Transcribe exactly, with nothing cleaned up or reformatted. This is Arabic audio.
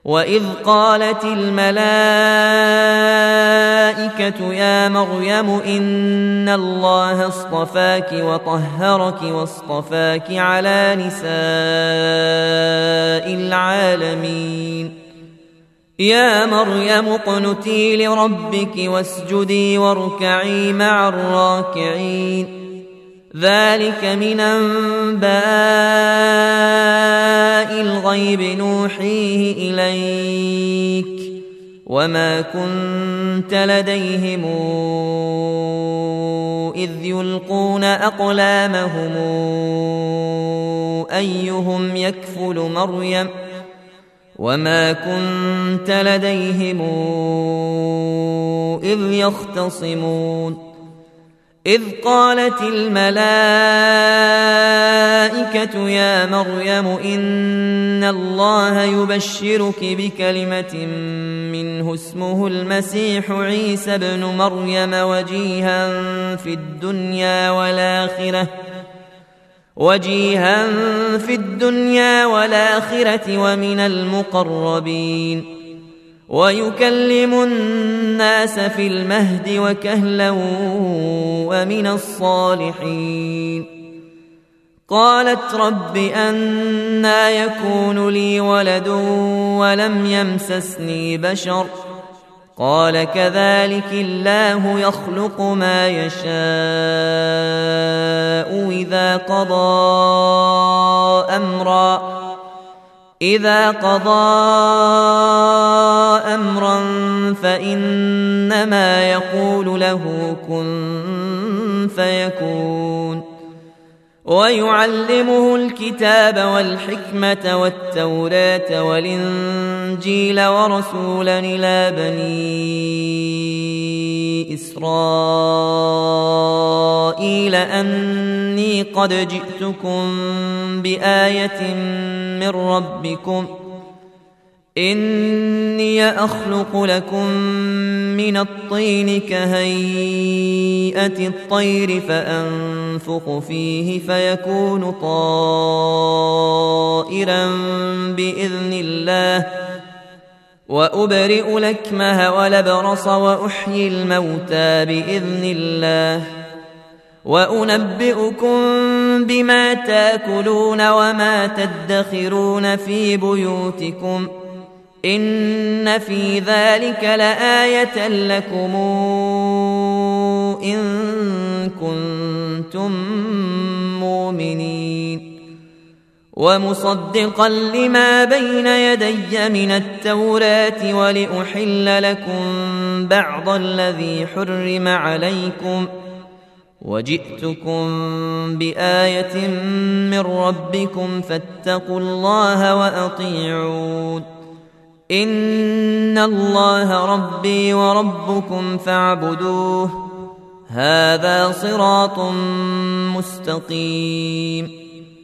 وإذ قالت الملائكة يا مريم إن الله اصطفاك وطهرك واصطفاك على نساء العالمين يا مريم اقنتي لربك واسجدي واركعي مع الراكعين ذلك من أنباء الغيب نوحيه إليك وما كنت لديهم إذ يلقون أقلامهم أيهم يكفل مريم وما كنت لديهم إذ يختصمون إذ قالت الملائكة يا مريم إن الله يبشرك بكلمة منه اسمه المسيح عيسى بن مريم وجيها في الدنيا والآخرة وجيها في الدنيا والآخرة ومن المقربين ويكلم الناس في المهد وكهلا ومن الصالحين قالت رب أنى يكون لي ولد ولم يمسسني بشر قال كذلك الله يخلق ما يشاء إذا قضى أمرا إذا قضى أمرا فإنما يقول له كن فيكون ويعلمه الكتاب والحكمة والتوراة والإنجيل ورسولا إلى بني إسرائيل أني قد جئتكم بآية من ربكم إني أخلق لكم من الطين كهيئة الطير فأنفخ فيه فيكون طائرا بإذن الله وأبرئ الأكمه والأبرص وأحيي الموتى بإذن الله وأنبئكم بما تأكلون وما تدخرون في بيوتكم إن في ذلك لآية لكم إن كنتم مؤمنين ومصدقا لما بين يدي من التوراة ولأحل لكم بعض الذي حرم عليكم وجئتكم بآية من ربكم فاتقوا الله وأطيعون إن الله ربي وربكم فاعبدوه هذا صراط مستقيم